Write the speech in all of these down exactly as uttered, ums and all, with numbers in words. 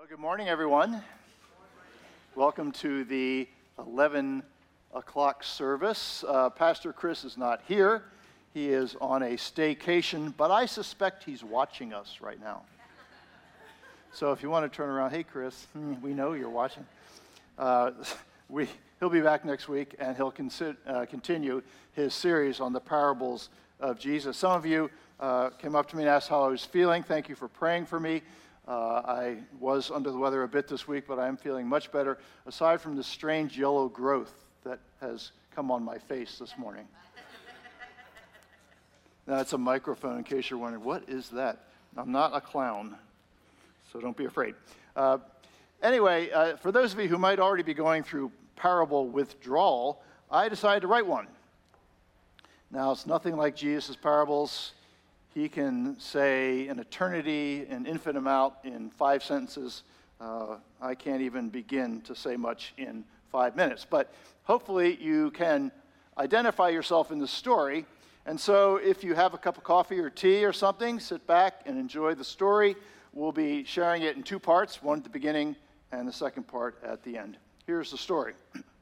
Well, good morning, everyone. Welcome to the eleven o'clock service. Uh, Pastor Chris is not here. He is on a staycation, but I suspect he's watching us right now. So if you want to turn around, hey, Chris, we know you're watching. Uh, we, he'll be back next week, and he'll consi- uh, continue his series on the parables of Jesus. Some of you uh, came up to me and asked how I was feeling. Thank you for praying for me. Uh, I was under the weather a bit this week, but I am feeling much better, aside from the strange yellow growth that has come on my face this morning. Now, it's a microphone, in case you're wondering, what is that? I'm not a clown, so don't be afraid. Uh, anyway, uh, for those of you who might already be going through parable withdrawal, I decided to write one. Now, it's nothing like Jesus' parables. He can say an eternity, an infinite amount in five sentences. Uh, I can't even begin to say much in five minutes. But hopefully you can identify yourself in the story. And so if you have a cup of coffee or tea or something, sit back and enjoy the story. We'll be sharing it in two parts, one at the beginning and the second part at the end. Here's the story.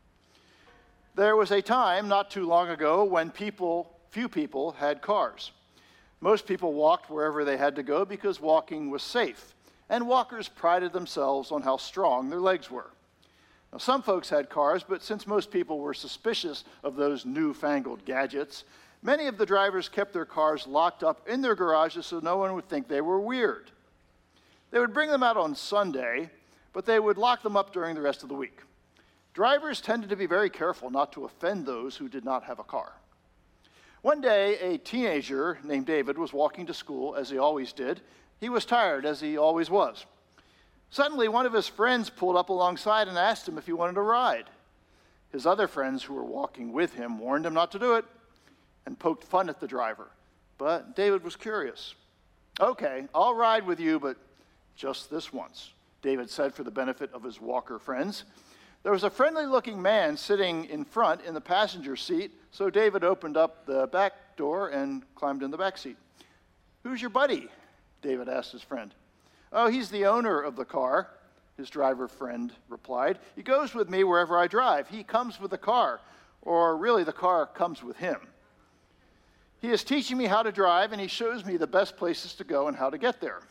There was a time not too long ago when people, few people had cars. Most people walked wherever they had to go because walking was safe, and walkers prided themselves on how strong their legs were. Now, some folks had cars, but since most people were suspicious of those newfangled gadgets, many of the drivers kept their cars locked up in their garages so no one would think they were weird. They would bring them out on Sunday, but they would lock them up during the rest of the week. Drivers tended to be very careful not to offend those who did not have a car. One day, a teenager named David was walking to school, as he always did. He was tired, as he always was. Suddenly, one of his friends pulled up alongside and asked him if he wanted to ride. His other friends who were walking with him warned him not to do it and poked fun at the driver. But David was curious. "Okay, I'll ride with you, but just this once," David said for the benefit of his walker friends. There was a friendly-looking man sitting in front in the passenger seat, so David opened up the back door and climbed in the back seat. "Who's your buddy?" David asked his friend. "Oh, he's the owner of the car," his driver friend replied. "He goes with me wherever I drive. He comes with the car, or really the car comes with him. He is teaching me how to drive, and he shows me the best places to go and how to get there."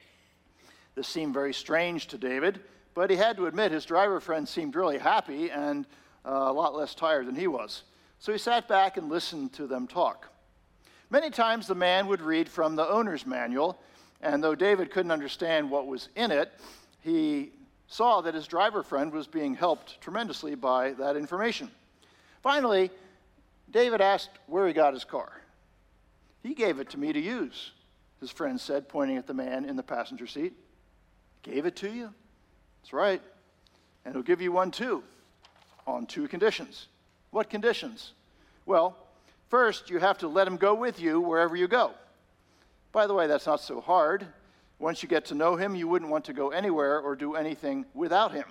This seemed very strange to David, but he had to admit his driver friend seemed really happy and uh, a lot less tired than he was. So he sat back and listened to them talk. Many times the man would read from the owner's manual, and though David couldn't understand what was in it, he saw that his driver friend was being helped tremendously by that information. Finally, David asked where he got his car. "He gave it to me to use," his friend said, pointing at the man in the passenger seat. "Gave it to you? That's right. And he'll give you one too, on two conditions." "What conditions?" "Well, first, you have to let him go with you wherever you go. By the way, that's not so hard. Once you get to know him, you wouldn't want to go anywhere or do anything without him."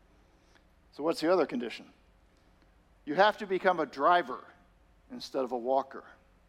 "So what's the other condition?" "You have to become a driver instead of a walker."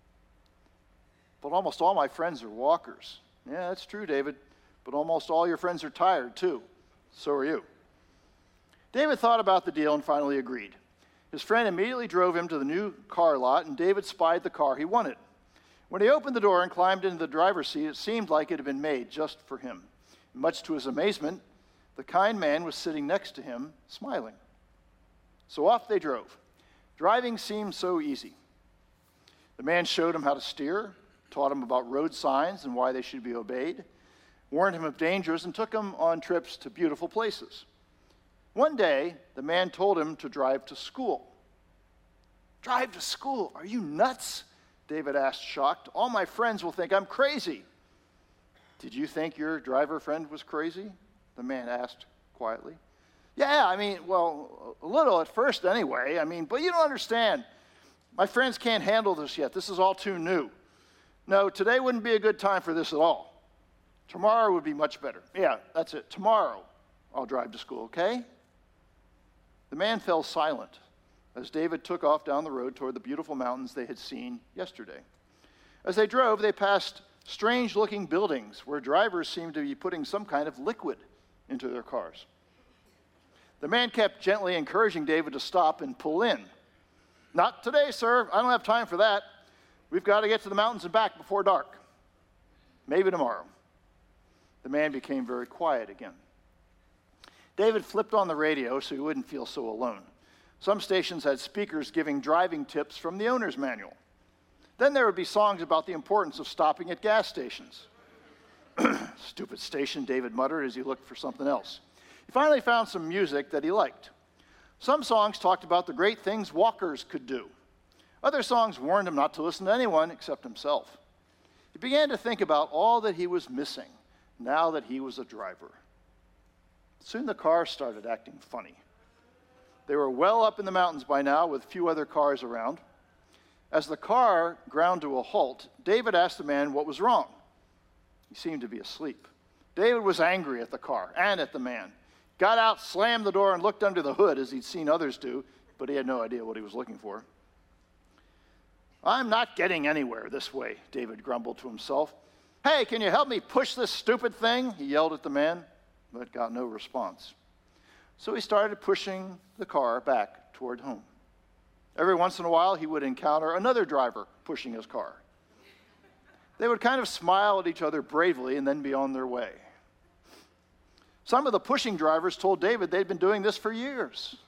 "But almost all my friends are walkers." "Yeah, that's true, David. But almost all your friends are tired, too. So are you." David thought about the deal and finally agreed. His friend immediately drove him to the new car lot, and David spied the car he wanted. When he opened the door and climbed into the driver's seat, it seemed like it had been made just for him. Much to his amazement, the kind man was sitting next to him, smiling. So off they drove. Driving seemed so easy. The man showed him how to steer, taught him about road signs and why they should be obeyed, warned him of dangers, and took him on trips to beautiful places. One day, the man told him to drive to school. "Drive to school? Are you nuts?" David asked, shocked. "All my friends will think I'm crazy." "Did you think your driver friend was crazy?" the man asked quietly. "Yeah, I mean, well, a little at first anyway. I mean, but you don't understand. My friends can't handle this yet. This is all too new. No, today wouldn't be a good time for this at all. Tomorrow would be much better. Yeah, that's it. Tomorrow I'll drive to school, okay?" The man fell silent as David took off down the road toward the beautiful mountains they had seen yesterday. As they drove, they passed strange-looking buildings where drivers seemed to be putting some kind of liquid into their cars. The man kept gently encouraging David to stop and pull in. "Not today, sir. I don't have time for that. We've got to get to the mountains and back before dark. Maybe tomorrow." The man became very quiet again. David flipped on the radio so he wouldn't feel so alone. Some stations had speakers giving driving tips from the owner's manual. Then there would be songs about the importance of stopping at gas stations. "Stupid station," David muttered as he looked for something else. He finally found some music that he liked. Some songs talked about the great things walkers could do. Other songs warned him not to listen to anyone except himself. He began to think about all that he was missing now that he was a driver. Soon the car started acting funny. They were well up in the mountains by now with few other cars around. As the car ground to a halt, David asked the man what was wrong. He seemed to be asleep. David was angry at the car and at the man. Got out, slammed the door, and looked under the hood as he'd seen others do, but he had no idea what he was looking for. "I'm not getting anywhere this way," David grumbled to himself. "Hey, can you help me push this stupid thing?" he yelled at the man, but got no response. So he started pushing the car back toward home. Every once in a while, he would encounter another driver pushing his car. They would kind of smile at each other bravely and then be on their way. Some of the pushing drivers told David they'd been doing this for years.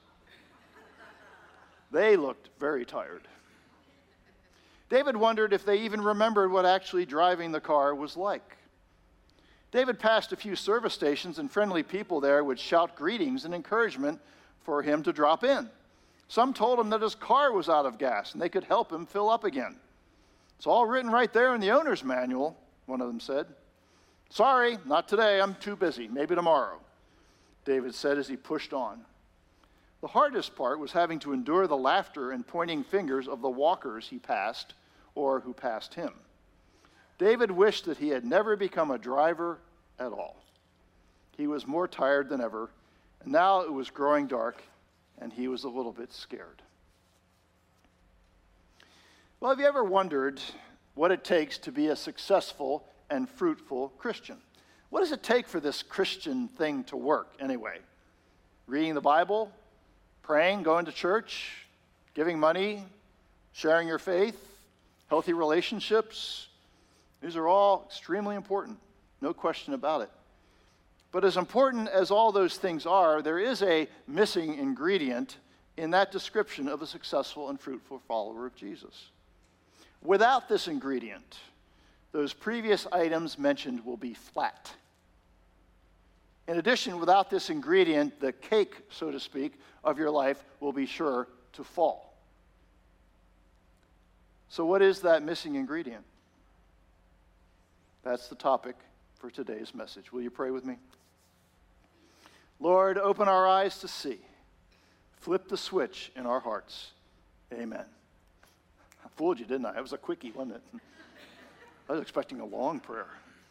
They looked very tired. David wondered if they even remembered what actually driving the car was like. David passed a few service stations, and friendly people there would shout greetings and encouragement for him to drop in. Some told him that his car was out of gas and they could help him fill up again. "It's all written right there in the owner's manual," one of them said. "Sorry, not today. I'm too busy. Maybe tomorrow," David said as he pushed on. The hardest part was having to endure the laughter and pointing fingers of the walkers he passed or who passed him. David wished that he had never become a driver at all. He was more tired than ever, and now it was growing dark, and he was a little bit scared. Well, have you ever wondered what it takes to be a successful and fruitful Christian? What does it take for this Christian thing to work anyway? Reading the Bible, praying, going to church, giving money, sharing your faith, healthy relationships. These are all extremely important, no question about it. But as important as all those things are, there is a missing ingredient in that description of a successful and fruitful follower of Jesus. Without this ingredient, those previous items mentioned will be flat. In addition, without this ingredient, the cake, so to speak, of your life will be sure to fall. So what is that missing ingredient? That's the topic for today's message. Will you pray with me? Lord, open our eyes to see. Flip the switch in our hearts. Amen. I fooled you, didn't I? It was a quickie, wasn't it? I was expecting a long prayer.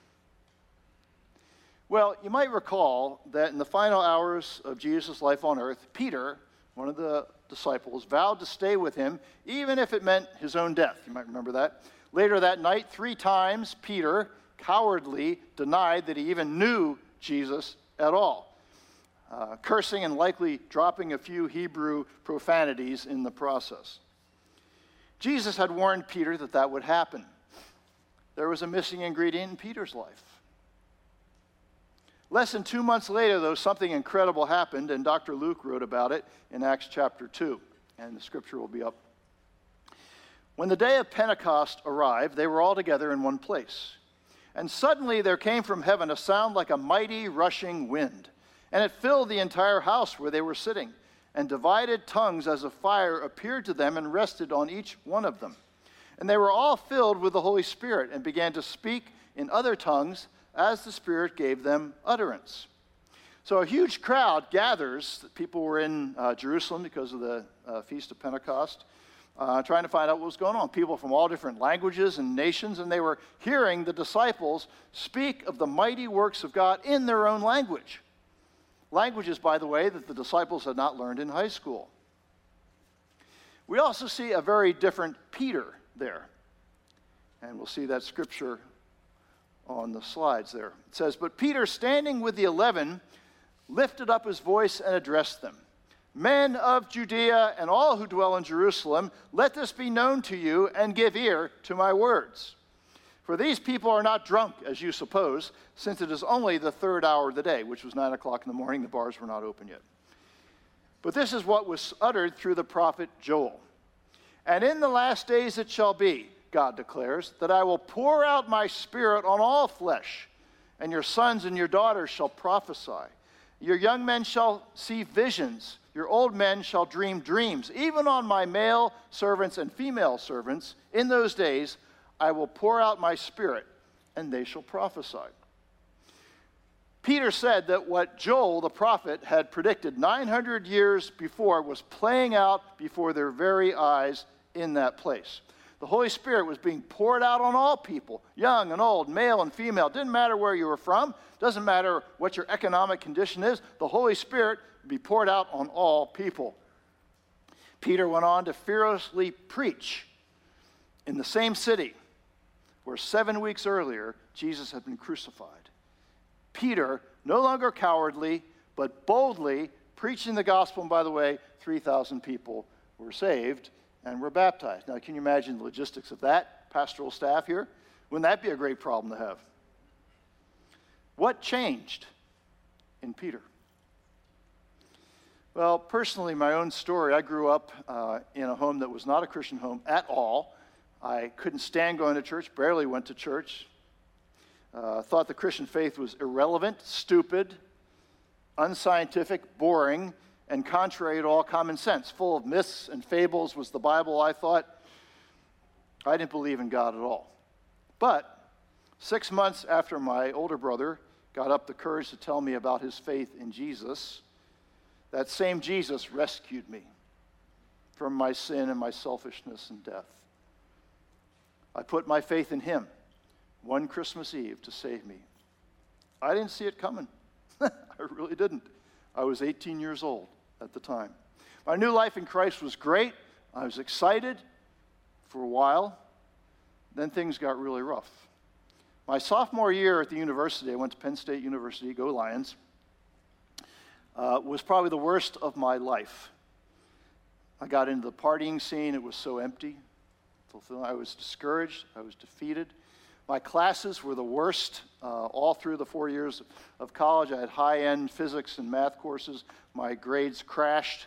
Well, you might recall that in the final hours of Jesus' life on earth, Peter, one of the disciples, vowed to stay with him, even if it meant his own death. You might remember that. Later that night, three times, Peter cowardly denied that he even knew Jesus at all, uh, cursing and likely dropping a few Hebrew profanities in the process. Jesus had warned Peter that that would happen. There was a missing ingredient in Peter's life. Less than two months later, though, something incredible happened, and Doctor Luke wrote about it in Acts chapter two, and the scripture will be up. When the day of Pentecost arrived, they were all together in one place. And suddenly there came from heaven a sound like a mighty rushing wind, and it filled the entire house where they were sitting, and divided tongues as of fire appeared to them and rested on each one of them. And they were all filled with the Holy Spirit and began to speak in other tongues as the Spirit gave them utterance. So a huge crowd gathers. People were in uh, Jerusalem because of the uh, Feast of Pentecost, uh, trying to find out what was going on. People from all different languages and nations, and they were hearing the disciples speak of the mighty works of God in their own language. Languages, by the way, that the disciples had not learned in high school. We also see a very different Peter there. And we'll see that scripture on the slides there. It says, "But Peter, standing with the eleven, lifted up his voice and addressed them. Men of Judea and all who dwell in Jerusalem, let this be known to you and give ear to my words. For these people are not drunk, as you suppose, since it is only the third hour of the day, which was nine o'clock in the morning. The bars were not open yet. But this is what was uttered through the prophet Joel. And in the last days it shall be, God declares, that I will pour out my spirit on all flesh, and your sons and your daughters shall prophesy. Your young men shall see visions. Your old men shall dream dreams. Even on my male servants and female servants, in those days, I will pour out my spirit, and they shall prophesy. Peter said that what Joel, the prophet, had predicted nine hundred years before was playing out before their very eyes in that place. The Holy Spirit was being poured out on all people, young and old, male and female. It didn't matter where you were from. It doesn't matter what your economic condition is. The Holy Spirit would be poured out on all people. Peter went on to fearlessly preach in the same city where seven weeks earlier Jesus had been crucified. Peter, no longer cowardly, but boldly preaching the gospel. And by the way, three thousand people were saved and were baptized. Now, can you imagine the logistics of that pastoral staff here? Wouldn't that be a great problem to have? What changed in Peter? Well, personally, my own story, I grew up uh, in a home that was not a Christian home at all. I couldn't stand going to church, barely went to church. Uh, thought the Christian faith was irrelevant, stupid, unscientific, boring, and contrary to all common sense. Full of myths and fables was the Bible, I thought. I didn't believe in God at all. But six months after my older brother got up the courage to tell me about his faith in Jesus, that same Jesus rescued me from my sin and my selfishness and death. I put my faith in him one Christmas Eve to save me. I didn't see it coming. I really didn't. I was eighteen years old at the time. My new life in Christ was great. I was excited for a while. Then things got really rough. My sophomore year at the university, I went to Penn State University, go Lions, uh, was probably the worst of my life. I got into the partying scene. It was so empty. I was discouraged. I was defeated. My classes were the worst uh, all through the four years of college. I had high-end physics and math courses. My grades crashed.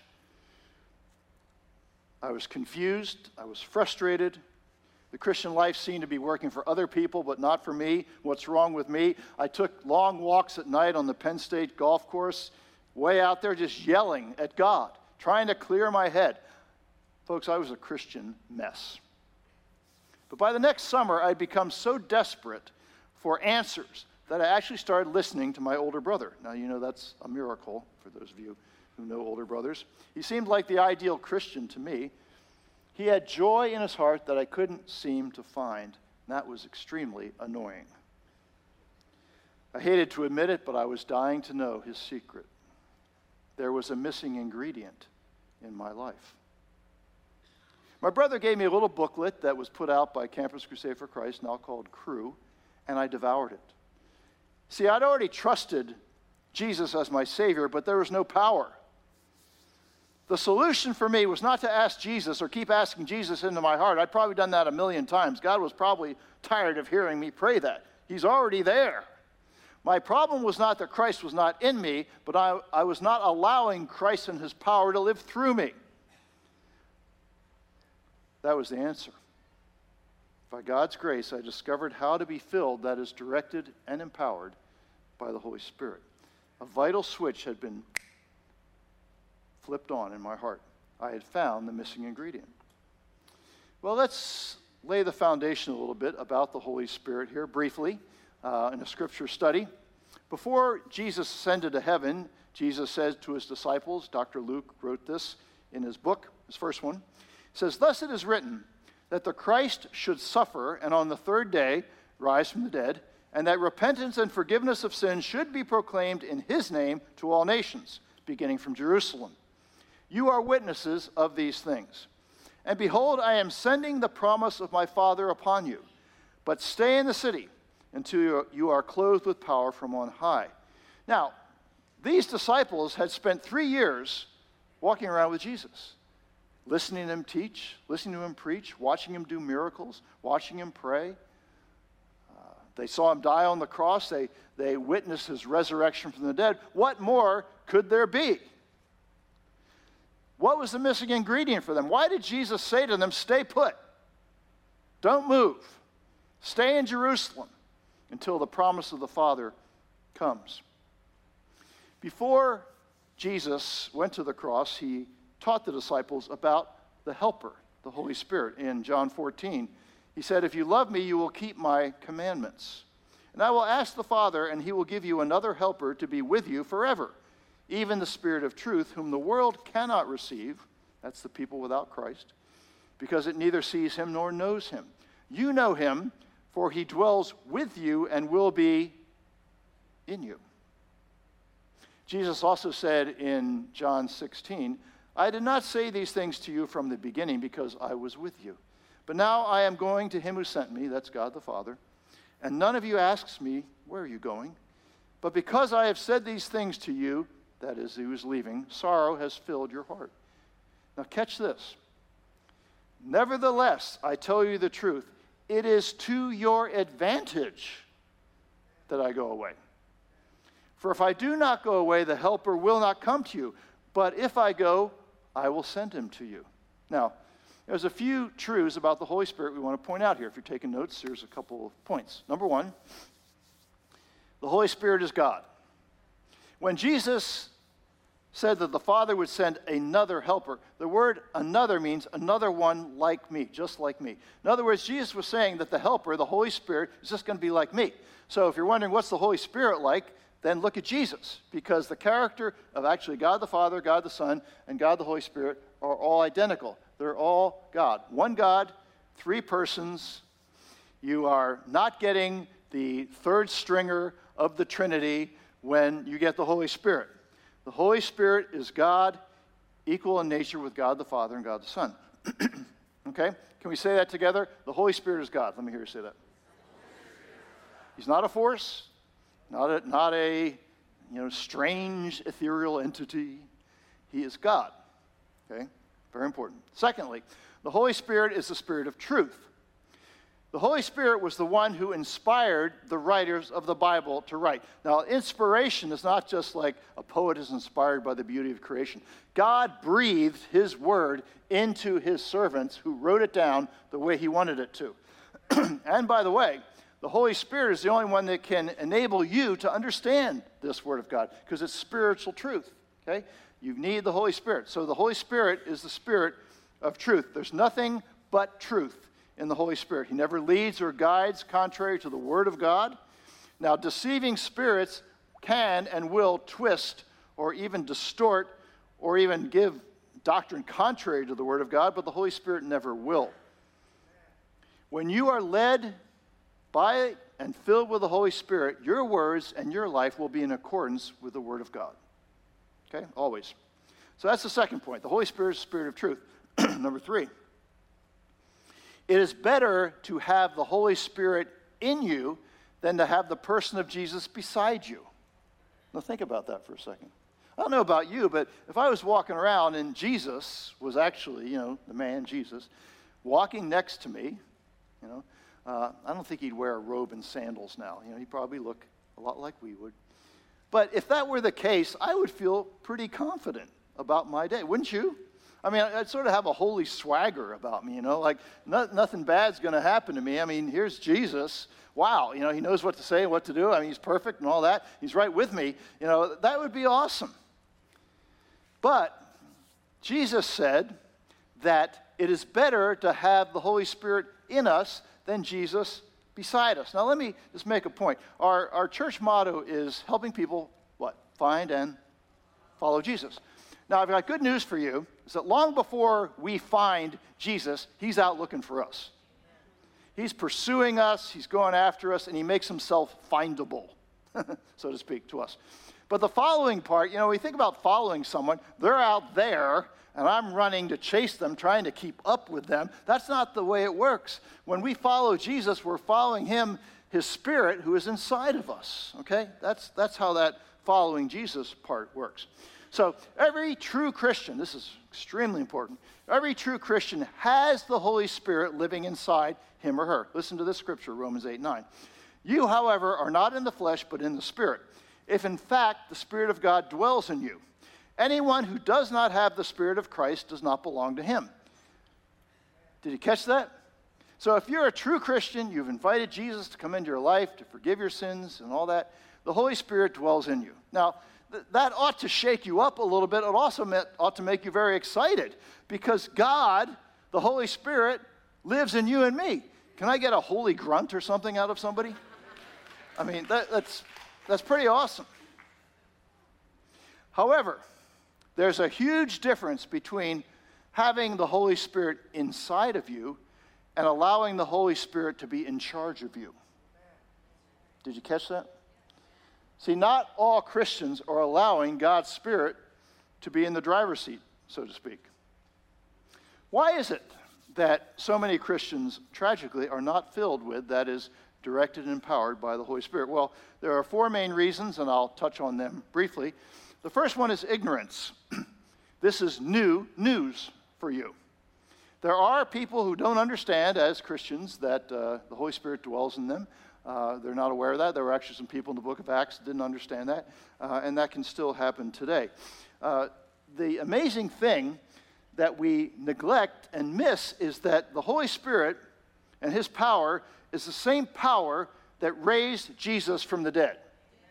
I was confused. I was frustrated. The Christian life seemed to be working for other people, but not for me. What's wrong with me? I took long walks at night on the Penn State golf course, way out there just yelling at God, trying to clear my head. Folks, I was a Christian mess. But by the next summer, I'd become so desperate for answers that I actually started listening to my older brother. Now, you know that's a miracle for those of you who know older brothers. He seemed like the ideal Christian to me. He had joy in his heart that I couldn't seem to find, and that was extremely annoying. I hated to admit it, but I was dying to know his secret. There was a missing ingredient in my life. My brother gave me a little booklet that was put out by Campus Crusade for Christ, now called Cru, and I devoured it. See, I'd already trusted Jesus as my Savior, but there was no power. The solution for me was not to ask Jesus or keep asking Jesus into my heart. I'd probably done that a million times. God was probably tired of hearing me pray that. He's already there. My problem was not that Christ was not in me, but I, I was not allowing Christ and his power to live through me. That was the answer. By God's grace, I discovered how to be filled, that is, directed and empowered by the Holy Spirit. A vital switch had been flipped on in my heart. I had found the missing ingredient. Well, let's lay the foundation a little bit about the Holy Spirit here briefly uh, in a scripture study. Before Jesus ascended to heaven, Jesus said to his disciples, Doctor Luke wrote this in his book, his first one, it says, "Thus it is written, that the Christ should suffer and on the third day rise from the dead, and that repentance and forgiveness of sins should be proclaimed in his name to all nations, beginning from Jerusalem. You are witnesses of these things. And behold, I am sending the promise of my Father upon you. But stay in the city until you are clothed with power from on high." Now, These disciples had spent three years walking around with Jesus, listening to him teach, listening to him preach, watching him do miracles, watching him pray. Uh, they saw him die on the cross. They, they witnessed his resurrection from the dead. What more could there be? What was the missing ingredient for them? Why did Jesus say to them, stay put? Don't move. Stay in Jerusalem until the promise of the Father comes. Before Jesus went to the cross, he taught the disciples about the Helper, the Holy Spirit. In John fourteen, he said, if you love me, you will keep my commandments. And I will ask the Father, and he will give you another helper to be with you forever, even the Spirit of truth, whom the world cannot receive. That's the people without Christ, because it neither sees him nor knows him. You know him, for he dwells with you and will be in you. Jesus also said in John sixteen, I did not say these things to you from the beginning because I was with you. But now I am going to him who sent me, that's God the Father, and none of you asks me, where are you going? But because I have said these things to you, that is, he was leaving, sorrow has filled your heart. Now catch this. Nevertheless, I tell you the truth, it is to your advantage that I go away. For if I do not go away, the Helper will not come to you. But if I go, I will send him to you. Now, there's a few truths about the Holy Spirit we want to point out here. If you're taking notes, here's a couple of points. Number one, the Holy Spirit is God. When Jesus said that the Father would send another helper, the word another means another one like me, just like me. In other words, Jesus was saying that the helper, the Holy Spirit, is just going to be like me. So if you're wondering what's the Holy Spirit like, then look at Jesus, because the character of actually God the Father, God the Son, and God the Holy Spirit are all identical. They're all God. One God, three persons. You are not getting the third stringer of the Trinity when you get the Holy Spirit. The Holy Spirit is God, equal in nature with God the Father and God the Son. Okay? Can we say that together? The Holy Spirit is God. Let me hear you say that. He's not a force. Not a, not a you know, strange, ethereal entity. He is God. Okay? Very important. Secondly, the Holy Spirit is the Spirit of truth. The Holy Spirit was the one who inspired the writers of the Bible to write. Now, inspiration is not just like a poet is inspired by the beauty of creation. God breathed his word into his servants who wrote it down the way he wanted it to. And by the way, the Holy Spirit is the only one that can enable you to understand this Word of God, because it's spiritual truth, okay? You need the Holy Spirit. So the Holy Spirit is the Spirit of truth. There's nothing but truth in the Holy Spirit. He never leads or guides contrary to the Word of God. Now, deceiving spirits can and will twist or even distort or even give doctrine contrary to the Word of God, but the Holy Spirit never will. When you are led by and filled with the Holy Spirit, your words and your life will be in accordance with the Word of God. Okay? Always. So that's the second point. The Holy Spirit is the Spirit of truth. Number three, it is better to have the Holy Spirit in you than to have the person of Jesus beside you. Now think about that for a second. I don't know about you, but if I was walking around and Jesus was actually, you know, the man Jesus, walking next to me, you know, Uh, I don't think he'd wear a robe and sandals now. You know, he'd probably look a lot like we would. But if that were the case, I would feel pretty confident about my day, wouldn't you? I mean, I'd sort of have a holy swagger about me, you know, like no, nothing bad's going to happen to me. I mean, here's Jesus. Wow, you know, he knows what to say and what to do. I mean, he's perfect and all that. He's right with me. You know, that would be awesome. But Jesus said that it is better to have the Holy Spirit in us than Jesus beside us. Now, let me just make a point. Our, our church motto is helping people, what? Find and follow Jesus. Now, I've got good news for you, is that long before we find Jesus, he's out looking for us. He's pursuing us, he's going after us, and he makes himself findable, so to speak, to us. But the following part, you know, we think about following someone, they're out there, and I'm running to chase them, trying to keep up with them. That's not the way it works. When we follow Jesus, we're following him, his Spirit, who is inside of us, okay? That's, that's how that following Jesus part works. So every true Christian, this is extremely important, every true Christian has the Holy Spirit living inside him or her. Listen to this scripture, Romans eight nine. You, however, are not in the flesh, but in the Spirit, if in fact the Spirit of God dwells in you. Anyone who does not have the Spirit of Christ does not belong to him. Did you catch that? So if you're a true Christian, you've invited Jesus to come into your life, to forgive your sins and all that, the Holy Spirit dwells in you. Now, th- that ought to shake you up a little bit. It also meant, ought to make you very excited because God, the Holy Spirit, lives in you and me. Can I get a holy grunt or something out of somebody? I mean, that, that's, that's pretty awesome. However, there's a huge difference between having the Holy Spirit inside of you and allowing the Holy Spirit to be in charge of you. Did you catch that? See, not all Christians are allowing God's Spirit to be in the driver's seat, so to speak. Why is it that so many Christians, tragically, are not filled with, that is, directed and empowered by the Holy Spirit? Well, there are four main reasons, and I'll touch on them briefly. The first one is ignorance. This is new news for you. There are people who don't understand as Christians that uh, the Holy Spirit dwells in them. Uh, they're not aware of that. There were actually some people in the book of Acts that didn't understand that, uh, and that can still happen today. Uh, the amazing thing that we neglect and miss is that the Holy Spirit and his power is the same power that raised Jesus from the dead.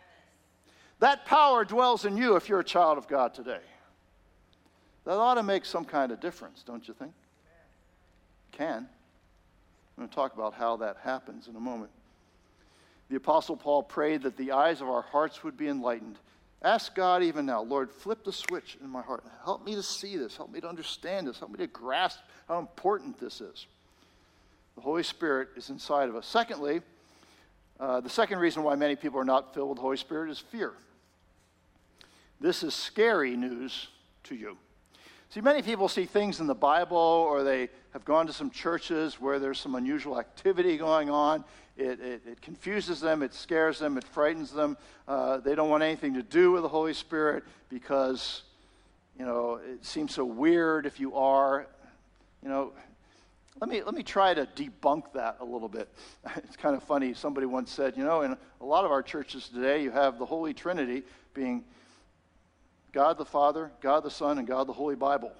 That power dwells in you if you're a child of God today. That ought to make some kind of difference, don't you think? Can. I'm going to talk about how that happens in a moment. The Apostle Paul prayed that the eyes of our hearts would be enlightened. Ask God even now, Lord, flip the switch in my heart. Help me to see this. Help me to understand this. Help me to grasp how important this is. The Holy Spirit is inside of us. Secondly, uh, the second reason why many people are not filled with the Holy Spirit is fear. This is scary news to you. See, many people see things in the Bible, or they have gone to some churches where there's some unusual activity going on. It, it, it confuses them, it scares them, it frightens them. Uh, they don't want anything to do with the Holy Spirit because, you know, it seems so weird if you are. You know, let me let me try to debunk that a little bit. It's kind of funny. Somebody once said, you know, in a lot of our churches today, you have the Holy Trinity being God the Father, God the Son, and God the Holy Bible.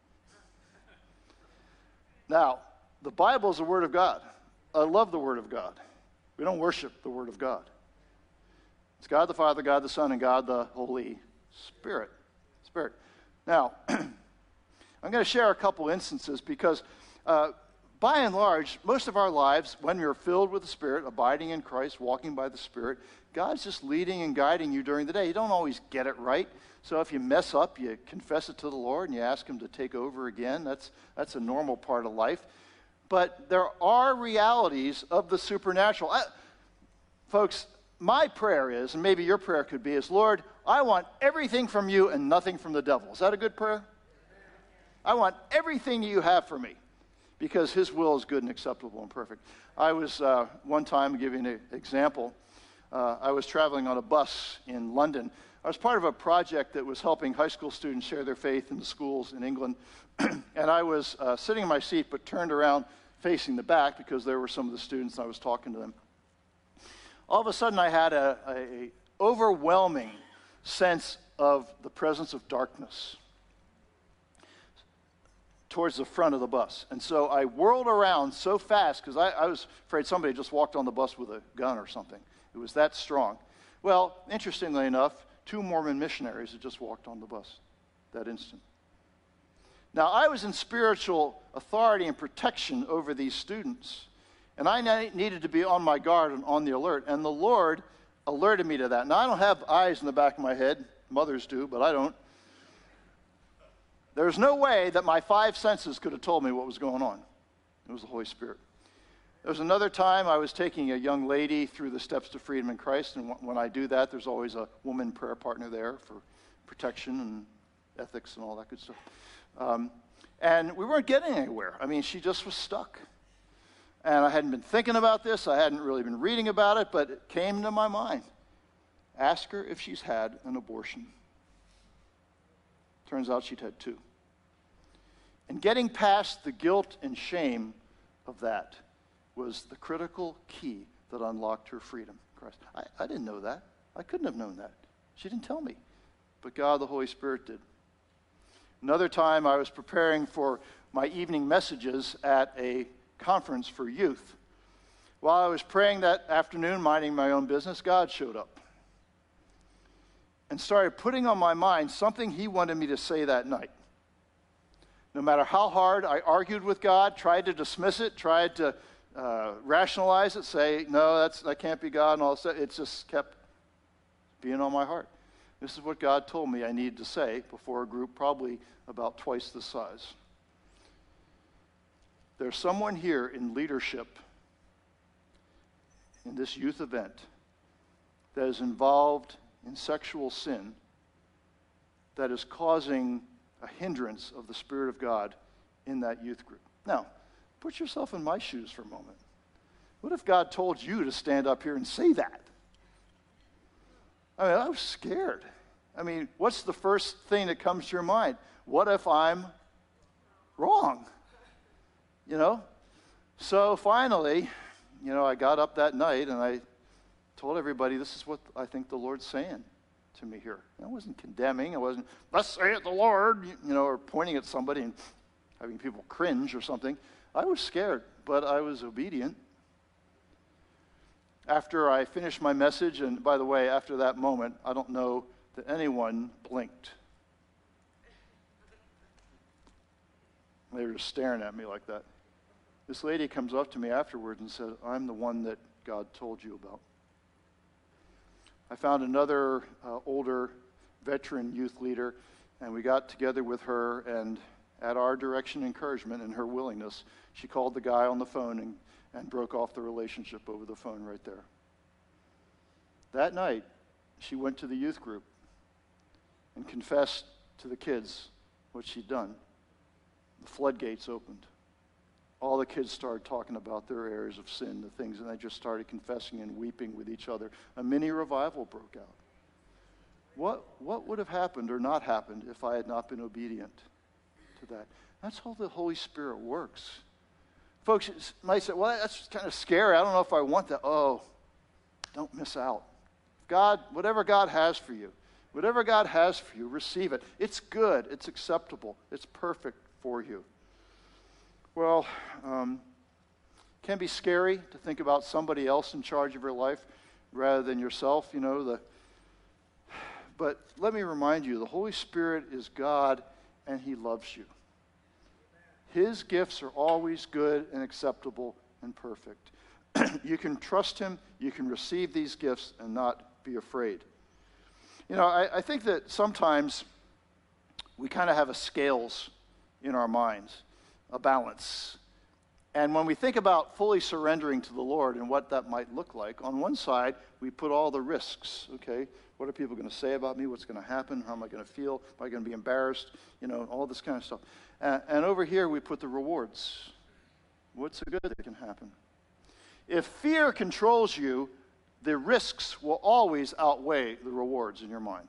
Now, the Bible is the Word of God. I love the Word of God. We don't worship the Word of God. It's God the Father, God the Son, and God the Holy Spirit. Spirit. Now, I'm going to share a couple instances because uh, by and large, most of our lives, when we're filled with the Spirit, abiding in Christ, walking by the Spirit, God's just leading and guiding you during the day. You don't always get it right. So if you mess up, you confess it to the Lord and you ask him to take over again. That's, that's a normal part of life. But there are realities of the supernatural. I, folks, my prayer is, and maybe your prayer could be, is, Lord, I want everything from you and nothing from the devil. Is that a good prayer? I want everything you have for me because his will is good and acceptable and perfect. I was, uh, one time, giving an example, uh, I was traveling on a bus in London. I was part of a project that was helping high school students share their faith in the schools in England. And I was uh, sitting in my seat but turned around facing the back because there were some of the students and I was talking to them. All of a sudden I had a, a, a overwhelming sense of the presence of darkness towards the front of the bus. And so I whirled around so fast because I, I was afraid somebody just walked on the bus with a gun or something. It was that strong. Well, interestingly enough, two Mormon missionaries had just walked on the bus that instant. Now, I was in spiritual authority and protection over these students, and I needed to be on my guard and on the alert, and the Lord alerted me to that. Now, I don't have eyes in the back of my head. Mothers do, but I don't. There's no way that my five senses could have told me what was going on. It was the Holy Spirit. There was another time I was taking a young lady through the steps to freedom in Christ, and when I do that, there's always a woman prayer partner there for protection and ethics and all that good stuff. Um, and we weren't getting anywhere. I mean, she just was stuck. And I hadn't been thinking about this. I hadn't really been reading about it, but it came to my mind. Ask her if she's had an abortion. Turns out she'd had two. And getting past the guilt and shame of that was the critical key that unlocked her freedom. Christ. I, I didn't know that. I couldn't have known that. She didn't tell me. But God, the Holy Spirit, did. Another time I was preparing for my evening messages at a conference for youth. While I was praying that afternoon, minding my own business, God showed up and started putting on my mind something he wanted me to say that night. No matter how hard I argued with God, tried to dismiss it, tried to uh, rationalize it, say, no, that's, that can't be God, and all that, it just kept being on my heart. This is what God told me I needed to say before a group probably about twice the size. There's someone here in leadership in this youth event that is involved in sexual sin that is causing a hindrance of the Spirit of God in that youth group. Now, put yourself in my shoes for a moment. What if God told you to stand up here and say that? I mean, I was scared. I mean, what's the first thing that comes to your mind? What if I'm wrong? You know? So finally, you know, I got up that night and I told everybody, this is what I think the Lord's saying to me here. I wasn't condemning. I wasn't, thus saith the Lord, you know, or pointing at somebody and having people cringe or something. I was scared, but I was obedient. After I finished my message, and by the way, after that moment, I don't know that anyone blinked. They were just staring at me like that. This lady comes up to me afterwards and said, I'm the one that God told you about. I found another uh, older veteran youth leader, and we got together with her, and at our direction and encouragement and her willingness, she called the guy on the phone and, and broke off the relationship over the phone right there. That night, she went to the youth group and confessed to the kids what she'd done. The floodgates opened. All the kids started talking about their areas of sin, the things, and they just started confessing and weeping with each other. A mini revival broke out. What, what would have happened or not happened if I had not been obedient to that? That's how the Holy Spirit works. Folks might say, well, that's kind of scary. I don't know if I want that. Oh, don't miss out. God, whatever God has for you, whatever God has for you, receive it. It's good. It's acceptable. It's perfect for you. Well, um, it can be scary to think about somebody else in charge of your life rather than yourself, you know. The, but let me remind you, the Holy Spirit is God and he loves you. His gifts are always good and acceptable and perfect. You can trust him, you can receive these gifts and not be afraid. You know, I, I think that sometimes we kind of have a scales in our minds. A balance. And when we think about fully surrendering to the Lord and what that might look like, on one side, we put all the risks, okay? What are people going to say about me? What's going to happen? How am I going to feel? Am I going to be embarrassed? You know, all this kind of stuff. And, and over here, we put the rewards. What's the good that can happen? If fear controls you, the risks will always outweigh the rewards in your mind.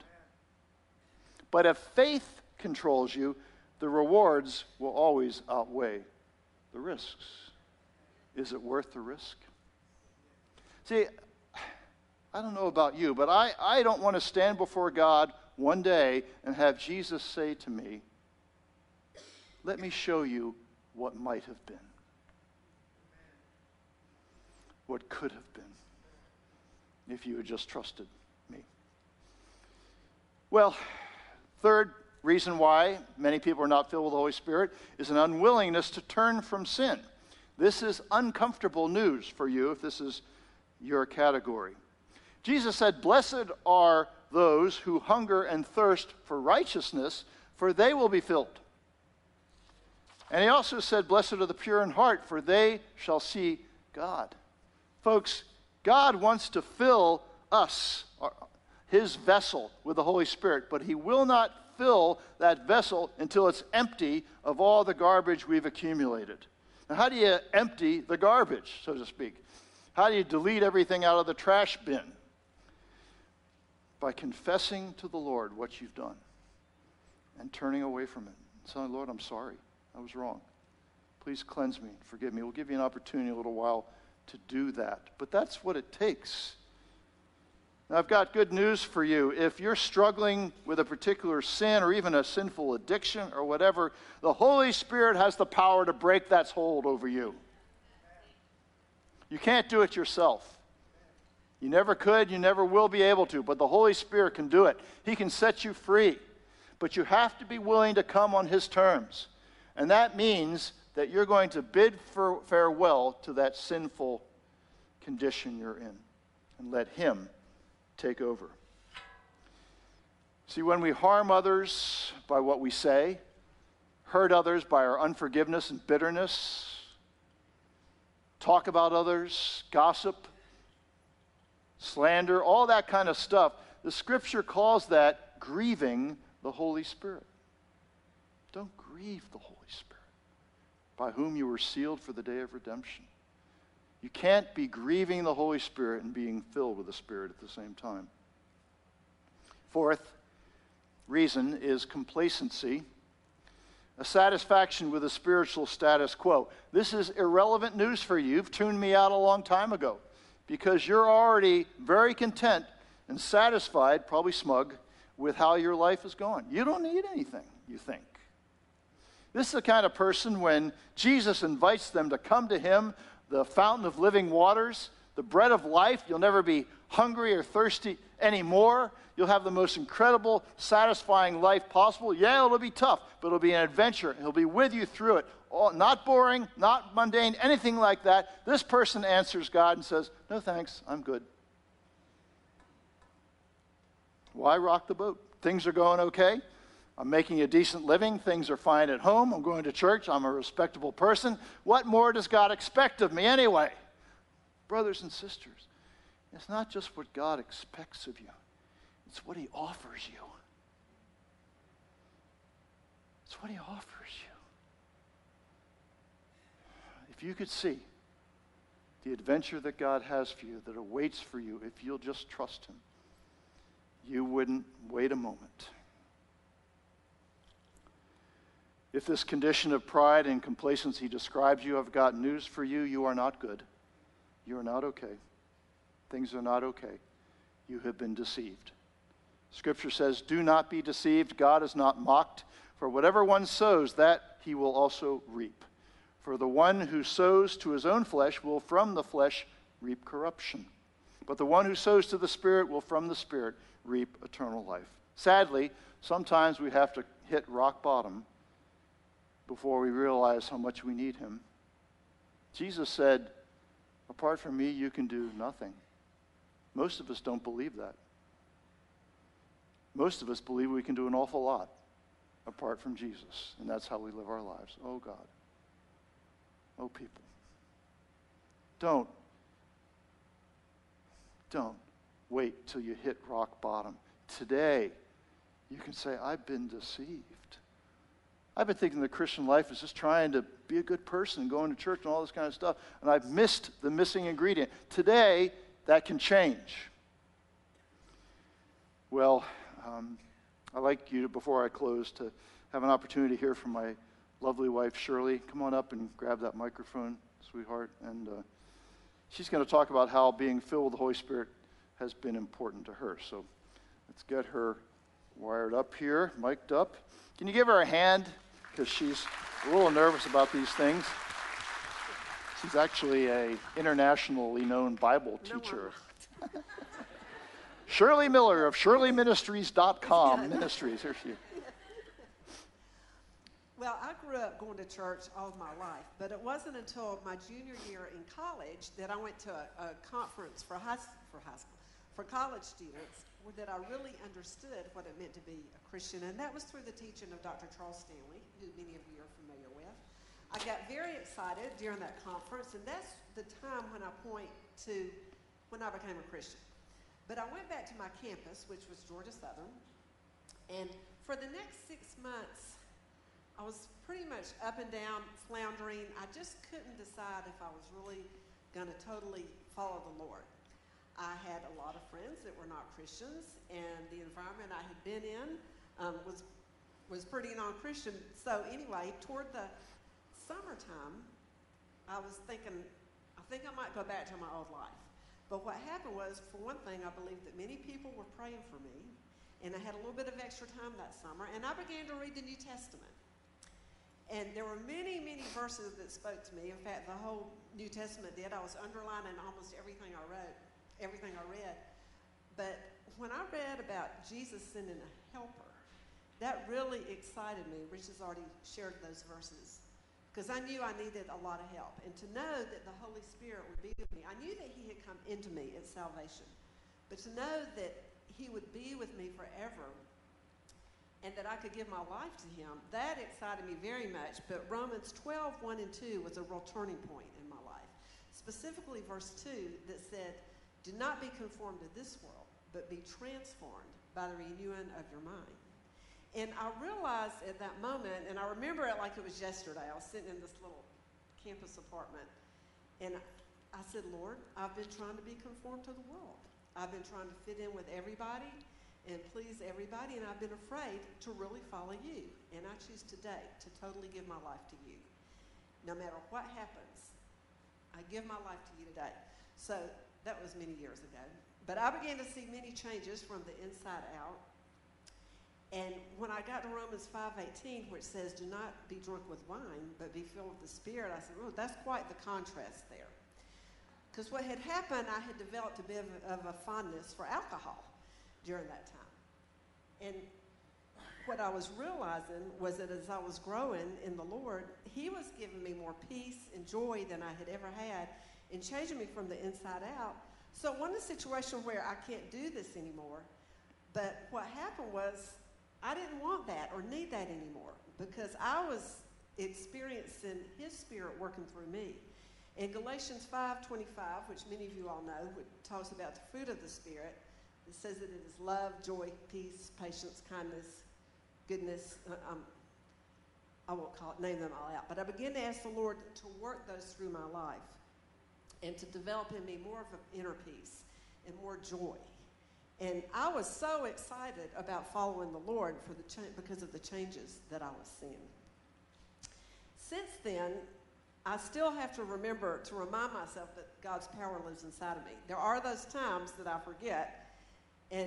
But if faith controls you, the rewards will always outweigh the risks. Is it worth the risk? See, I don't know about you, but I, I don't want to stand before God one day and have Jesus say to me, let me show you what might have been. What could have been if you had just trusted me. Well, third reason why many people are not filled with the Holy Spirit is an unwillingness to turn from sin. This is uncomfortable news for you if this is your category. Jesus said, blessed are those who hunger and thirst for righteousness, for they will be filled. And he also said, blessed are the pure in heart, for they shall see God. Folks, God wants to fill us, his vessel, with the Holy Spirit, but he will not fill that vessel until it's empty of all the garbage we've accumulated. Now, how do you empty the garbage, so to speak? How do you delete everything out of the trash bin? by confessing to the Lord what you've done and turning away from it. Saying, Lord, I'm sorry. I was wrong. Please cleanse me, forgive me. We'll give you an opportunity in a little while to do that. But that's what it takes. Now, I've got good news for you. If you're struggling with a particular sin or even a sinful addiction or whatever, the Holy Spirit has the power to break that hold over you. You can't do it yourself. You never could, you never will be able to, but the Holy Spirit can do it. He can set you free. But you have to be willing to come on His terms. And that means that you're going to bid for farewell to that sinful condition you're in and let Him take over. See, when we harm others by what we say, hurt others by our unforgiveness and bitterness, talk about others, gossip, slander, all that kind of stuff, the Scripture calls that grieving the Holy Spirit. Don't grieve the Holy Spirit, by whom you were sealed for the day of redemption. You can't be grieving the Holy Spirit and being filled with the Spirit at the same time. Fourth reason is complacency, a satisfaction with a spiritual status quo. This is irrelevant news for you. You've tuned me out a long time ago because you're already very content and satisfied, probably smug, with how your life is going. You don't need anything, you think. This is the kind of person when Jesus invites them to come to Him, the fountain of living waters, the bread of life. You'll never be hungry or thirsty anymore. You'll have the most incredible, satisfying life possible. Yeah, it'll be tough, but it'll be an adventure. He'll be with you through it. All, not boring, not mundane, anything like that. This person answers God and says, no thanks, I'm good. Why rock the boat? Things are going okay. I'm making a decent living. Things are fine at home. I'm going to church. I'm a respectable person. What more does God expect of me anyway? Brothers and sisters, it's not just what God expects of you. It's what He offers you. It's what He offers you. If you could see the adventure that God has for you, that awaits for you, if you'll just trust Him, you wouldn't wait a moment. If this condition of pride and complacency describes you, I've got news for you. You are not good. You are not okay. Things are not okay. You have been deceived. Scripture says, do not be deceived. God is not mocked. For whatever one sows, that he will also reap. For the one who sows to his own flesh will from the flesh reap corruption. But the one who sows to the Spirit will from the Spirit reap eternal life. Sadly, sometimes we have to hit rock bottom before we realize how much we need Him. Jesus said, apart from me, you can do nothing. Most of us don't believe that. Most of us believe we can do an awful lot apart from Jesus, and that's how we live our lives. Oh, God. Oh, people. Don't. Don't wait till you hit rock bottom. Today, you can say, I've been deceived. I've been thinking the Christian life is just trying to be a good person and going to church and all this kind of stuff, and I've missed the missing ingredient. Today, that can change. Well, um, I'd like you, to, before I close, to have an opportunity to hear from my lovely wife, Shirley. Come on up and grab that microphone, sweetheart. And uh, she's going to talk about how being filled with the Holy Spirit has been important to her. So let's get her wired up here, mic'd up. Can you give her a hand? Because she's a little nervous about these things. She's actually a internationally known Bible teacher. No, Shirley Miller of Shirley Ministries dot com Ministries. Here she is. Well, I grew up going to church all of my life, but it wasn't until my junior year in college that I went to a, a conference for high, for high school, for college students, that I really understood what it meant to be a Christian, and that was through the teaching of Doctor Charles Stanley, who many of you are familiar with. I got very excited during that conference, and that's the time when I point to when I became a Christian. But I went back to my campus, which was Georgia Southern, and for the next six months, I was pretty much up and down, floundering. I just couldn't decide if I was really going to totally follow the Lord. I had a lot of friends that were not Christians, and the environment I had been in um, was was pretty non-Christian. So anyway, toward the summertime, I was thinking, I think I might go back to my old life. But what happened was, for one thing, I believed that many people were praying for me, and I had a little bit of extra time that summer, and I began to read the New Testament. And there were many, many verses that spoke to me. In fact, the whole New Testament did. I was underlining almost everything I wrote, everything I read. But when I read about Jesus sending a helper, that really excited me. Rich has already shared those verses, because I knew I needed a lot of help. And to know that the Holy Spirit would be with me, I knew that he had come into me at salvation. But to know that he would be with me forever and that I could give my life to him, that excited me very much. But Romans twelve, one and two was a real turning point in my life. Specifically verse two that said, "Do not be conformed to this world, but be transformed by the renewing of your mind." And I realized at that moment, and I remember it like it was yesterday, I was sitting in this little campus apartment, and I said, "Lord, I've been trying to be conformed to the world. I've been trying to fit in with everybody and please everybody, and I've been afraid to really follow you. And I choose today to totally give my life to you. No matter what happens, I give my life to you today." So that was many years ago. But I began to see many changes from the inside out. And when I got to Romans five eighteen, which says, "Do not be drunk with wine, but be filled with the Spirit," I said, "Oh, that's quite the contrast there." Because what had happened, I had developed a bit of, of a fondness for alcohol during that time. And what I was realizing was that as I was growing in the Lord, he was giving me more peace and joy than I had ever had and changing me from the inside out. So it wasn't a situation where I can't do this anymore. But what happened was, I didn't want that or need that anymore, because I was experiencing his Spirit working through me. In Galatians five twenty-five, which many of you all know, which talks about the fruit of the Spirit, it says that it is love, joy, peace, patience, kindness, goodness. Uh, um, I won't call it, name them all out. But I began to ask the Lord to work those through my life and to develop in me more of an inner peace and more joy. And I was so excited about following the Lord for the cha- because of the changes that I was seeing. Since then, I still have to remember to remind myself that God's power lives inside of me. There are those times that I forget, and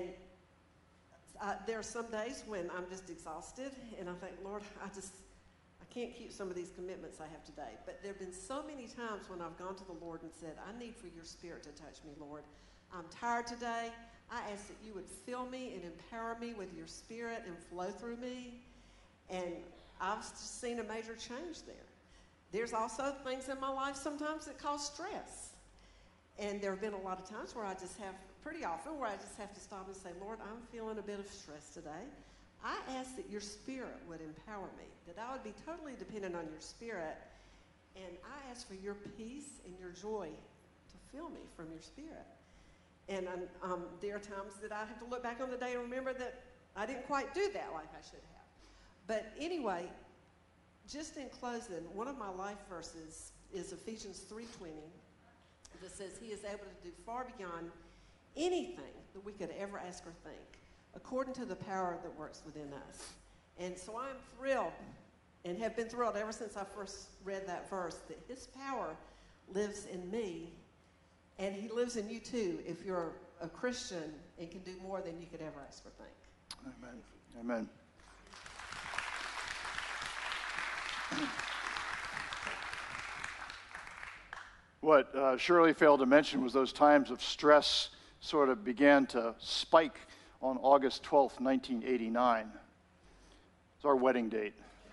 I, there are some days when I'm just exhausted, and I think, "Lord, I just, I can't keep some of these commitments I have today." But there have been so many times when I've gone to the Lord and said, "I need for your Spirit to touch me, Lord. I'm tired today. I ask that you would fill me and empower me with your Spirit and flow through me." And I've seen a major change there. There's also things in my life sometimes that cause stress. And there have been a lot of times where I just have, pretty often, where I just have to stop and say, "Lord, I'm feeling a bit of stress today. I ask that your Spirit would empower me, that I would be totally dependent on your Spirit. And I ask for your peace and your joy to fill me from your Spirit." And um, there are times that I have to look back on the day and remember that I didn't quite do that like I should have. But anyway, just in closing, one of my life verses is Ephesians three twenty that says he is able to do far beyond anything that we could ever ask or think, according to the power that works within us. And so I'm thrilled and have been thrilled ever since I first read that verse that his power lives in me. And he lives in you too if you're a Christian and can do more than you could ever ask or think. Amen. Amen. What uh, Shirley failed to mention was those times of stress sort of began to spike on August twelfth, nineteen eighty-nine. It's our wedding date.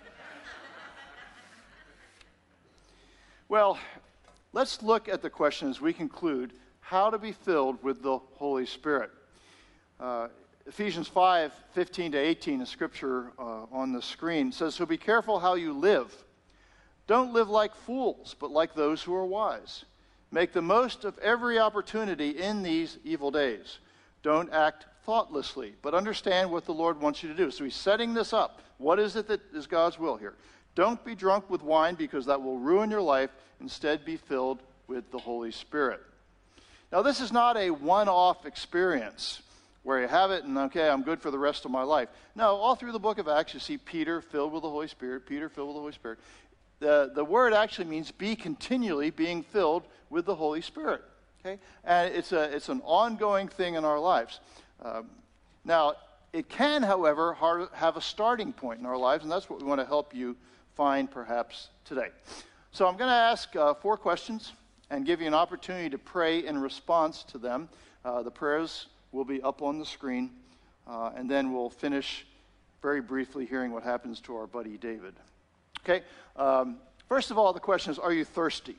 Well, let's look at the question as we conclude, how to be filled with the Holy Spirit. Uh, Ephesians five, fifteen to eighteen, a scripture uh, on the screen, says, "So be careful how you live. Don't live like fools, but like those who are wise. Make the most of every opportunity in these evil days. Don't act thoughtlessly, but understand what the Lord wants you to do." So he's setting this up. What is it that is God's will here? Don't be drunk with wine, because that will ruin your life. Instead, be filled with the Holy Spirit. Now, this is not a one-off experience where you have it and, okay, I'm good for the rest of my life. No, all through the book of Acts, you see Peter filled with the Holy Spirit, Peter filled with the Holy Spirit. The, the word actually means be continually being filled with the Holy Spirit. Okay? And it's, a, it's an ongoing thing in our lives. Um, now, it can, however, hard, have a starting point in our lives, and that's what we want to help you find perhaps today. So I'm going to ask uh, four questions and give you an opportunity to pray in response to them. Uh, the prayers will be up on the screen, uh, and then we'll finish very briefly hearing what happens to our buddy David. Okay, um, first of all, the question is, are you thirsty?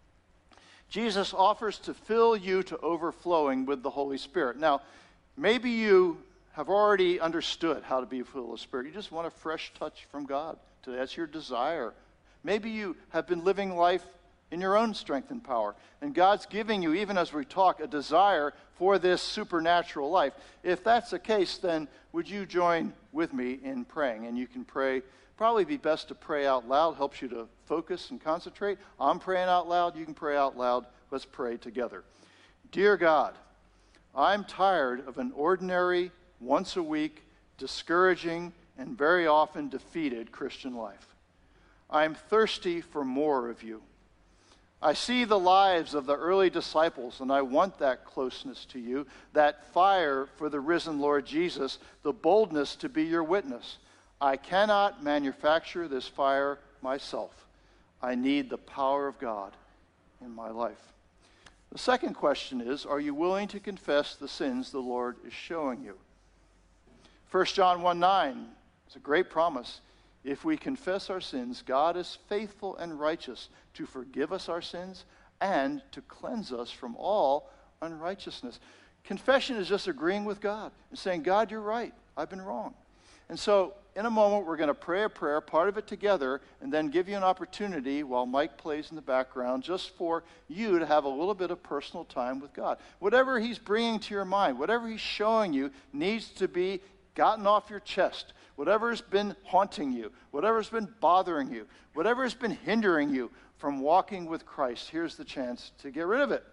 Jesus offers to fill you to overflowing with the Holy Spirit. Now, maybe you have already understood how to be filled with the Spirit. You just want a fresh touch from God today. That's your desire. Maybe you have been living life in your own strength and power, and God's giving you, even as we talk, a desire for this supernatural life. If that's the case, then would you join with me in praying? And you can pray. Probably be best to pray out loud. Helps you to focus and concentrate. I'm praying out loud. You can pray out loud. Let's pray together. Dear God, I'm tired of an ordinary, once a week, discouraging, and very often defeated Christian life. I'm thirsty for more of you. I see the lives of the early disciples, and I want that closeness to you, that fire for the risen Lord Jesus, the boldness to be your witness. I cannot manufacture this fire myself. I need the power of God in my life. The second question is, are you willing to confess the sins the Lord is showing you? First John one nine is a great promise. If we confess our sins, God is faithful and righteous to forgive us our sins and to cleanse us from all unrighteousness. Confession is just agreeing with God and saying, God, you're right. I've been wrong. And so in a moment, we're going to pray a prayer, part of it together, and then give you an opportunity while Mike plays in the background just for you to have a little bit of personal time with God. Whatever he's bringing to your mind, whatever he's showing you needs to be gotten off your chest. Whatever's been haunting you, whatever's been bothering you, whatever's been hindering you from walking with Christ, here's the chance to get rid of it.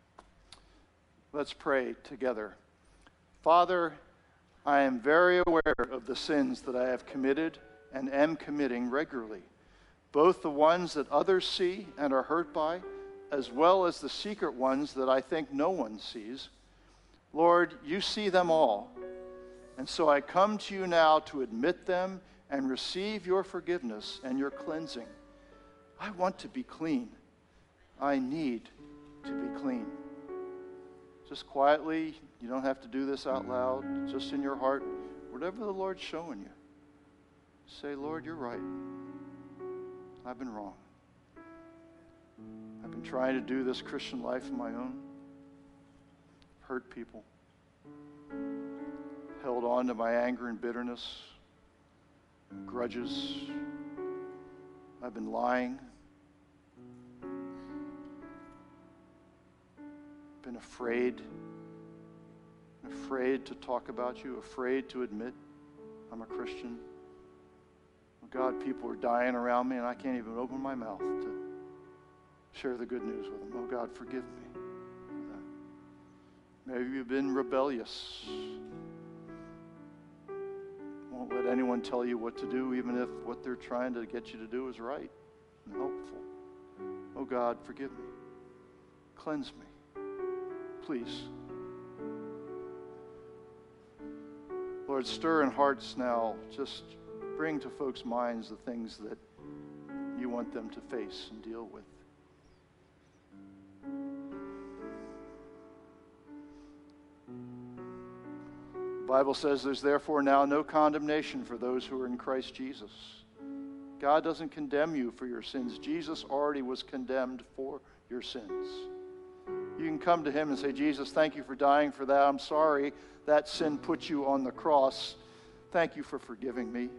Let's pray together. Father, I am very aware of the sins that I have committed and am committing regularly, both the ones that others see and are hurt by, as well as the secret ones that I think no one sees. Lord, you see them all. And so I come to you now to admit them and receive your forgiveness and your cleansing. I want to be clean. I need to be clean. Just quietly, you don't have to do this out loud, just in your heart, whatever the Lord's showing you. Say, Lord, you're right. I've been wrong. I've been trying to do this Christian life on my own. Hurt people. Held on to my anger and bitterness, grudges. I've been lying. Been afraid. Afraid to talk about you, afraid to admit I'm a Christian. Oh God, people are dying around me and I can't even open my mouth to share the good news with them. Oh God, forgive me for that. Maybe you've been rebellious. Won't let anyone tell you what to do, even if what they're trying to get you to do is right and helpful. Oh God, forgive me. Cleanse me. Please. Lord, stir in hearts now. Just bring to folks' minds the things that you want them to face and deal with. The Bible says there's therefore now no condemnation for those who are in Christ Jesus. God doesn't condemn you for your sins. Jesus already was condemned for your sins. You can come to him and say, Jesus, thank you for dying for that. I'm sorry that sin put you on the cross. Thank you for forgiving me.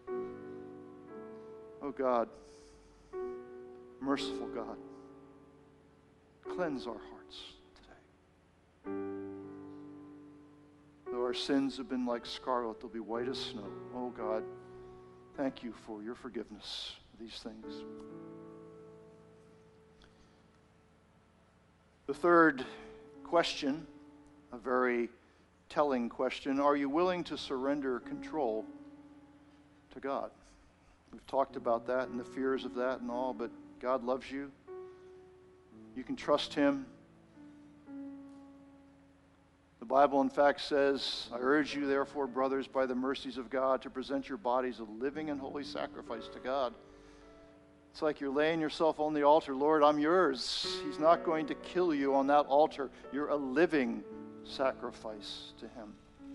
Oh God, merciful God, cleanse our hearts today. Though our sins have been like scarlet, they'll be white as snow. Oh God, thank you for your forgiveness of these things. The third question, a very telling question. Are you willing to surrender control to God? We've talked about that and the fears of that and all, but God loves you. You can trust him. The Bible, in fact, says, I urge you, therefore, brothers, by the mercies of God, to present your bodies a living and holy sacrifice to God. It's like you're laying yourself on the altar. Lord, I'm yours. He's not going to kill you on that altar. You're a living sacrifice to him.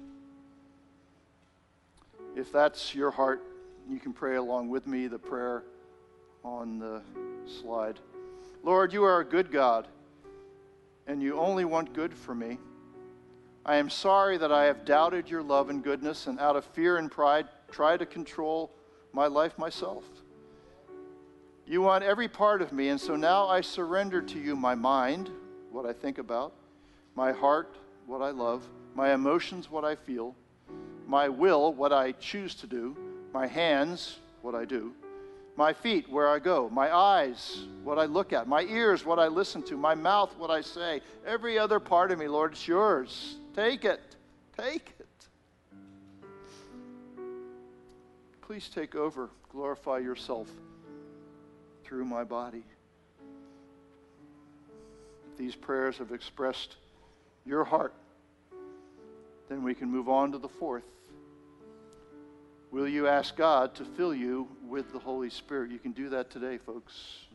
If that's your heart, you can pray along with me the prayer on the slide. Lord, you are a good God, and you only want good for me. I am sorry that I have doubted your love and goodness, and out of fear and pride, try to control my life myself. You want every part of me, and so now I surrender to you my mind, what I think about, my heart, what I love, my emotions, what I feel, my will, what I choose to do, my hands, what I do, my feet, where I go, my eyes, what I look at, my ears, what I listen to, my mouth, what I say, every other part of me, Lord, it's yours. Take it. Take it. Please take over. Glorify yourself through my body. If these prayers have expressed your heart, then we can move on to the fourth. Will you ask God to fill you with the Holy Spirit? You can do that today, folks.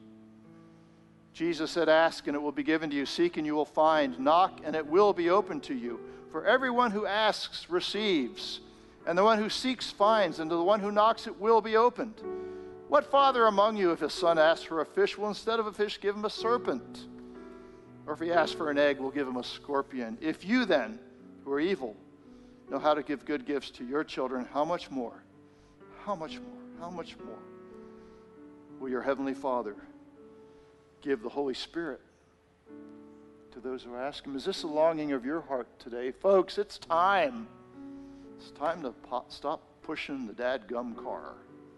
Jesus said, ask and it will be given to you. Seek and you will find. Knock and it will be opened to you. For everyone who asks receives, and the one who seeks finds, and to the one who knocks it will be opened. What father among you, if his son asks for a fish, will instead of a fish give him a serpent? Or if he asks for an egg, will give him a scorpion? If you then, who are evil, know how to give good gifts to your children, how much more, how much more, how much more will your heavenly Father give the Holy Spirit to those who ask him? Is this a longing of your heart today? Folks, it's time. It's time to pop, stop pushing the dadgum car.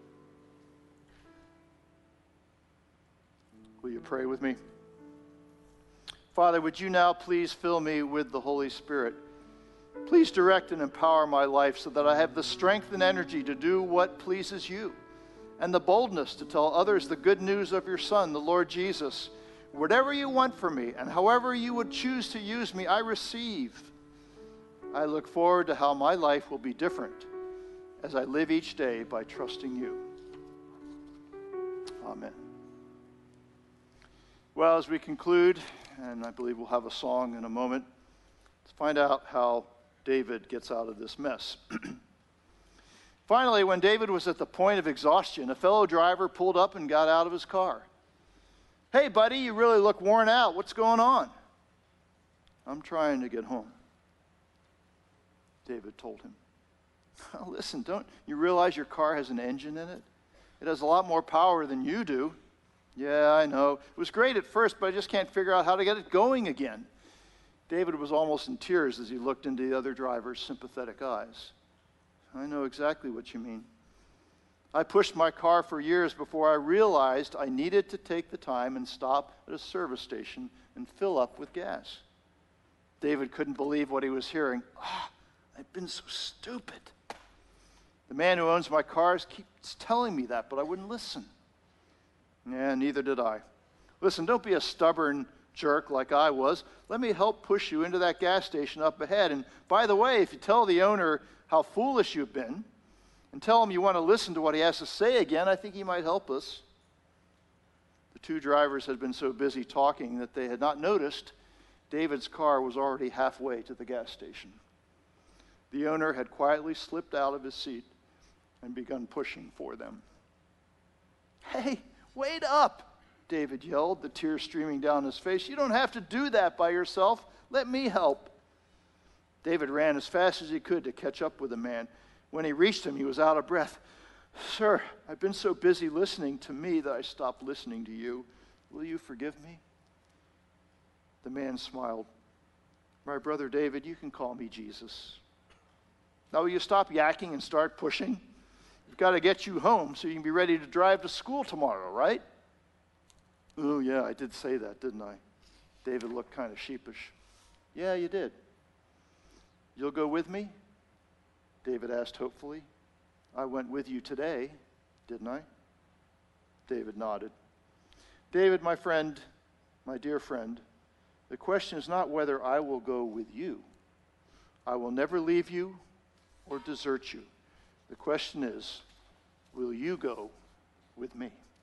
Will you pray with me? Father, would you now please fill me with the Holy Spirit? Please direct and empower my life so that I have the strength and energy to do what pleases you, and the boldness to tell others the good news of your Son, the Lord Jesus. Whatever you want from me and however you would choose to use me, I receive. I look forward to how my life will be different as I live each day by trusting you. Amen. Well, as we conclude, and I believe we'll have a song in a moment, let's find out how David gets out of this mess. Finally, when David was at the point of exhaustion, a fellow driver pulled up and got out of his car. Hey, buddy, you really look worn out. What's going on? I'm trying to get home, David told him. Oh, listen, don't you realize your car has an engine in it? It has a lot more power than you do. Yeah, I know. It was great at first, but I just can't figure out how to get it going again. David was almost in tears as he looked into the other driver's sympathetic eyes. I know exactly what you mean. I pushed my car for years before I realized I needed to take the time and stop at a service station and fill up with gas. David couldn't believe what he was hearing. Ah, I've been so stupid. The man who owns my cars keeps telling me that, but I wouldn't listen. Yeah, neither did I. Listen, don't be a stubborn jerk like I was. Let me help push you into that gas station up ahead. And by the way, if you tell the owner how foolish you've been and tell him you want to listen to what he has to say again, I think he might help us. The two drivers had been so busy talking that they had not noticed David's car was already halfway to the gas station. The owner had quietly slipped out of his seat and begun pushing for them. Hey, wait up! David yelled, the tears streaming down his face. You don't have to do that by yourself. Let me help. David ran as fast as he could to catch up with the man. When he reached him, he was out of breath. Sir, I've been so busy listening to me that I stopped listening to you. Will you forgive me? The man smiled. My brother David, you can call me Jesus. Now will you stop yakking and start pushing? We've got to get you home so you can be ready to drive to school tomorrow, right? Oh, yeah, I did say that, didn't I? David looked kind of sheepish. Yeah, you did. You'll go with me? David asked hopefully. I went with you today, didn't I? David nodded. David, my friend, my dear friend, the question is not whether I will go with you. I will never leave you or desert you. The question is, will you go with me?